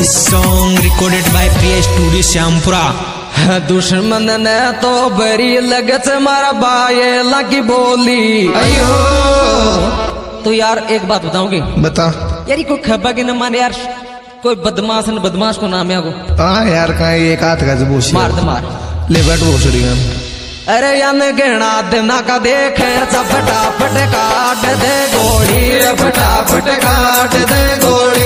This song recorded by Priya Studio Syampura. दुश्मन ने तो बरी लगत मारा बाये लगी बोली अयो। तो यार एक बात बताऊंगी। बता यार कोई खबा के न माने यार, कोई बदमाश को नाम है को। हाँ यार कहाँ एक हाथ का जबूस मार दे मार ले बैठ भोसड़ी हम। अरे यान गहना दिना का देखे फटाफट काट दे गोली, फटाफट काट दे गोली।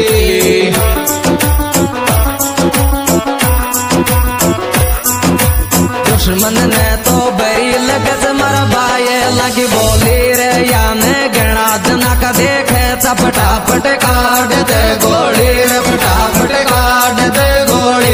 दुश्मन ने तो बरी लगत मर बाये लगी बोली रे, यान गहना दिना का देखे फटाफट काट दे गोली, फटाफट काट दे गोली।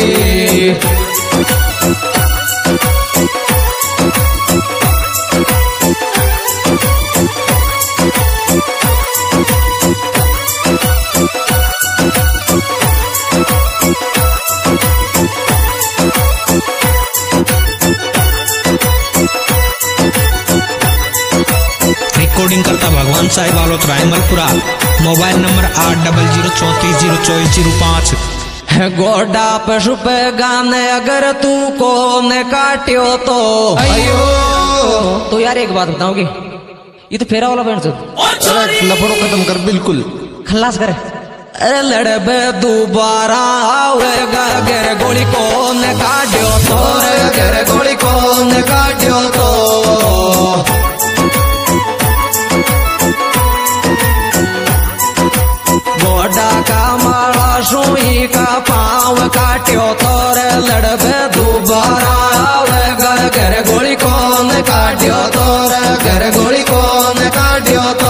रिकॉर्डिंग करता भगवान साहिब आलोत रायमलपुरा। Mobile number 8034044005। गोडा पशु पे गाने अगर तू को ने काटियो तो अयो। तो यार एक बात बताओगे, ये तो फेरा वाला बैंड लफड़ो खत्म कर बिल्कुल खल्लास करे। अरे लड़बे दोबारा आवेगा गर गोली को ने काटियो तो, गर गोली को ने काटियो तो। गोडा का माला सुई का पाँव काटियो तो रे, लड़बे दोबारा आवेगा गर गोली को ने काटियो तो रे, गर गोली को ने काटियो तो।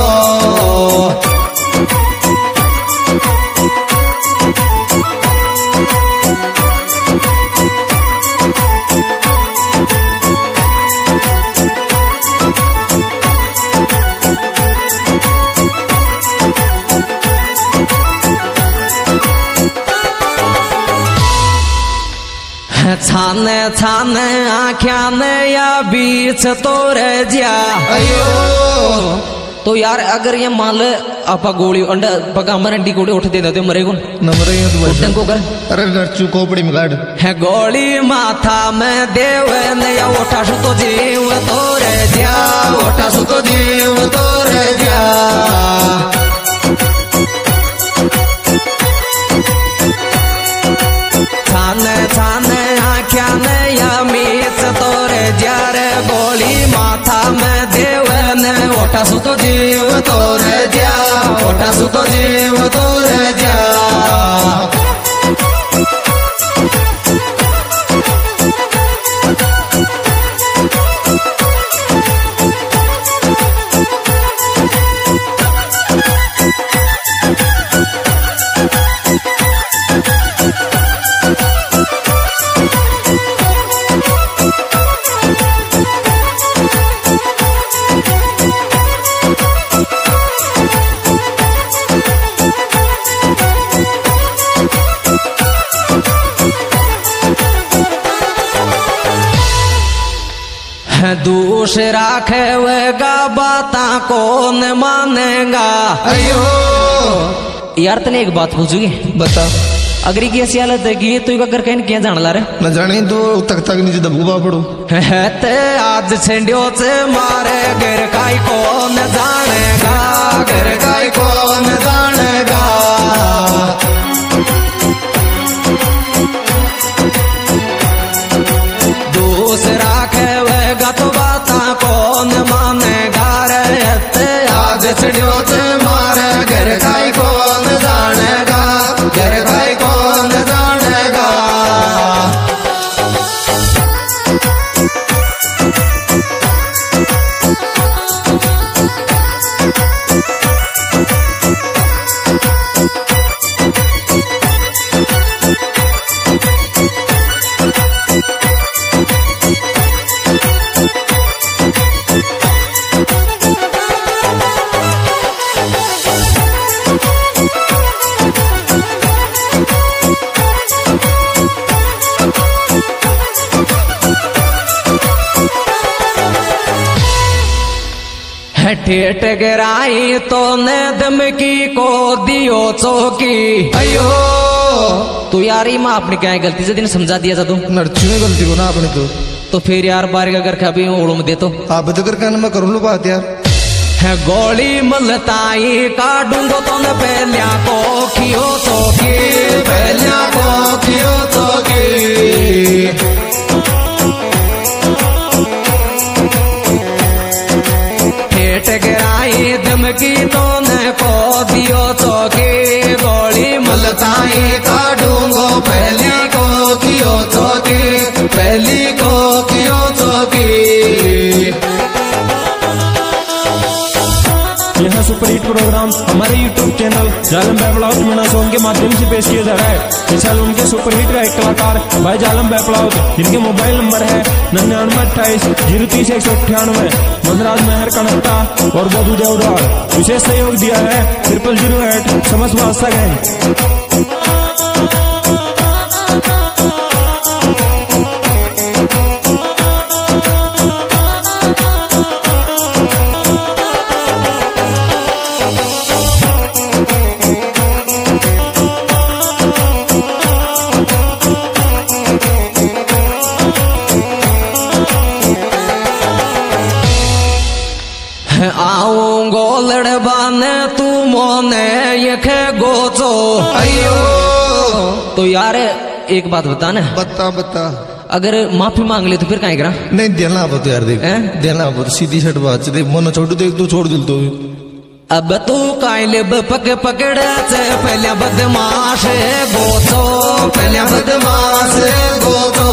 छाने छाने आख्या ने या बीच तो रह जा अयो। तो यार अगर ये मान ले आपा गोली अंडा पका मरंडी गोली उठ दे देते मरे कौन नंबर है तो उठन को कर। अरे नरचू खोपड़ी में गाड़ है गोली माथा में देव ने या उठा सु तो जीव तो रह जा, उठा सु तो जीव तो रह जा। छाने छाने आख्या ने या मीच तोरे जारे, गोली माथा में देव ने उठा सु तो जीव तोरे जा, उठा सु तो जीव तोरे जा। दूसरा खेवेगा बाता कौन मानेगा अयो। यार तने एक बात पूछूगी बता। अगर की ऐसी हालत है तो अगर कहीं क्या जान ला रे न जाने तो तक नीचे दबूबा पड़ो ते आज छेंडियो से मारे गिर काई कौन जानेगा, गिर काई कौन जानेगा। दूसरा खेवेगा तो बाता कौन मानेगा रे, आज छेंडियो से मारे गिर काई कौन जानेगा, गिर काई कौन जानेगा। ठेठ गिराई तो ने धमकी को दियो चौकी अयो। तो यार ये माँ अपनी क्या गलती से दिन समझा दिया था तू नर्चू ने गलती को ना अपने तो फिर यार बार का कर कभी ओड़ू में दे तो आप तो कर मैं करूँ लो बात यार है गोली मलताई काटूंगो तो न पहलिया को खियो तो की पहलिया को खियो तो की ठेठ गिराई धमकी तो न को दियो तो की गोली मलताई काटूंगो पहली को खियो तो की पहली को खियो तो की। यह सुपरहिट प्रोग्राम हमारे YouTube चैनल जालम बैपलाउत मीना सॉन्ग के माध्यम से पेश किया जा रहा है। इस एल्बम के सुपरहिट गायक कलाकार भाई जालम बैपलाउत, जिनके मोबाइल नंबर है 9928-030-198, मनराज मेहर कनकटा और बधु देवदार। विशेष सहयोग दिया है 0008 समस्त वास्ता गैंग। आऊंगो लड़बाने तू मोने यखे गोचो अयो। तो यार एक बात बता ना, बता अगर माफी मांग ले तो फिर कहीं करा नहीं देना आप तो यार देख देना आप सीधी शर्ट बात से देख मोनो छोड़ देख तू छोड़ दिल तो अब तू काइले पकड़े से पहले बदमाश गोचो पहले बदमाश गोचो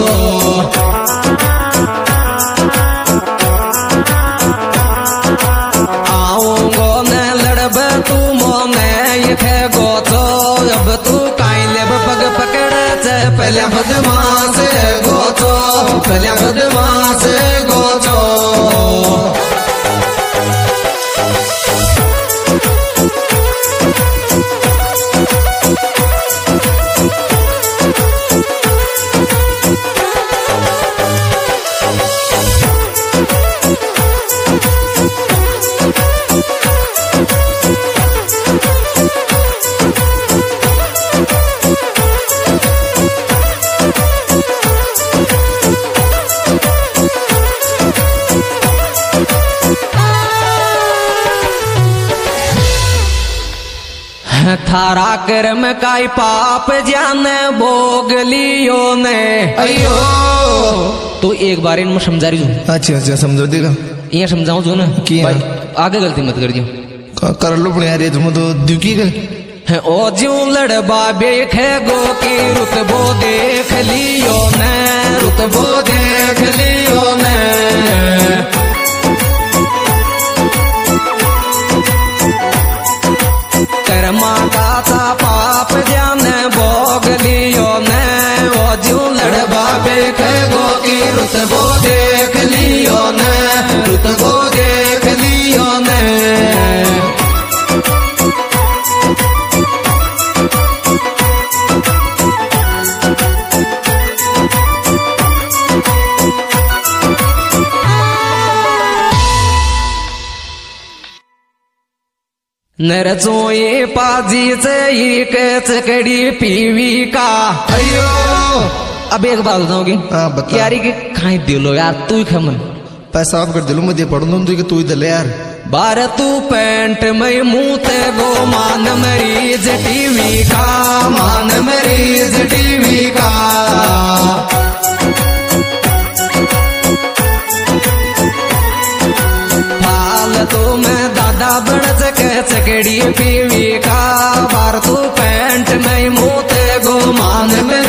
आऊंगो न लड़ब तू मोने ये गोचो। अब तू काइले पकड़े से पहले बदमाश गोचो पहले बदमाश गोचो। थारा कर्म काई पाप जाने भोग लियो ने अयो। तो एक बार इनमें समझा रही हूँ। अच्छा समझो देगा ये समझाऊं जो ना कि भाई आगे गलती मत कर दियो कर लो अपने यार ये तुम तो दुखी गए है ओ ज्यों लड़बा बेखे गो की रुतबो देख लियो ने रुतबो देख लियो ने। कर्मा का सा पाप जाने भोग लियो ने ओ ज्यों लड़बा बेखे गो की रुतबो देख लियो ने रुतबो देख लियो ने। नरचोए पाजी से एक चकड़ी पीवी का अयो। अब एक बात बताऊंगी बता यारी के खाई दिलो यार तू ही खमन पैसा आप कर दिलो मुझे पढ़ दो तू ही दले यार बार तू पैंट में मुंह ते गो मान मरीज टीवी का मान मरीज टीवी का। फालतू में दादा बड़ चकड़ी पीवी का बार तू पैंट में मुंह ते गो मान में